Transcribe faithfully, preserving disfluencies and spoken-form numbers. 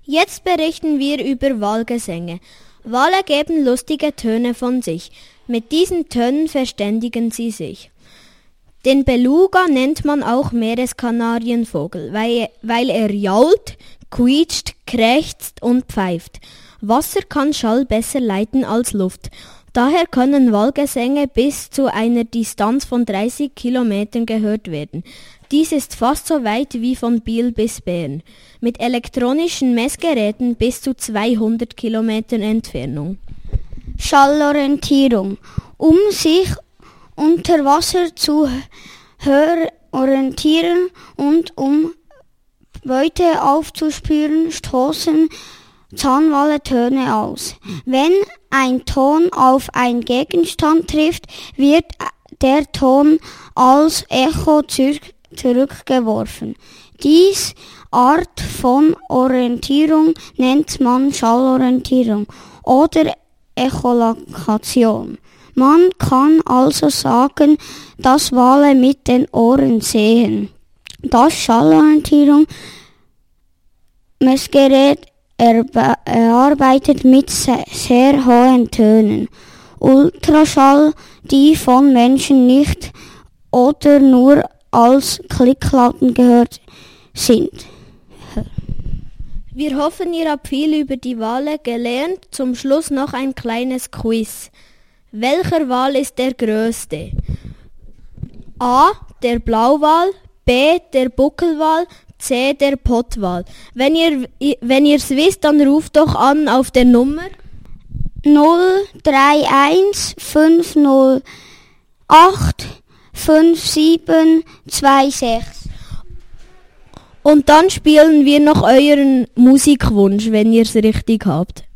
Jetzt berichten wir über Wahlgesänge. Wale geben lustige Töne von sich. Mit diesen Tönen verständigen sie sich. Den Beluga nennt man auch Meereskanarienvogel, weil, weil er jault, quietscht, krächzt und pfeift. Wasser kann Schall besser leiten als Luft. Daher können Wahlgesänge bis zu einer Distanz von dreißig Kilometern gehört werden. Dies ist fast so weit wie von Biel bis Bern. Mit elektronischen Messgeräten bis zu zweihundert Kilometern Entfernung. Schallorientierung. Um sich unter Wasser zu orientieren und um Beute aufzuspüren, stoßen Zahnwale Töne aus. Wenn ein Ton auf einen Gegenstand trifft, wird der Ton als Echo zurückgeworfen. Diese Art von Orientierung nennt man Schallorientierung oder Echolokation. Man kann also sagen, dass Wale mit den Ohren sehen. Das Schallorientierung Messgerät erarbeitet mit sehr hohen Tönen. Ultraschall, die von Menschen nicht oder nur als Klicklauten gehört sind. Wir hoffen, ihr habt viel über die Wale gelernt. Zum Schluss noch ein kleines Quiz. Welcher Wal ist der größte? A. Der Blauwal, B. der Buckelwal, C. der Pottwal. Wenn ihr wenn ihr's wisst, dann ruft doch an auf der Nummer null drei eins fünf null acht fünf sieben zwei sechs. Und dann spielen wir noch euren Musikwunsch, wenn ihr's richtig habt.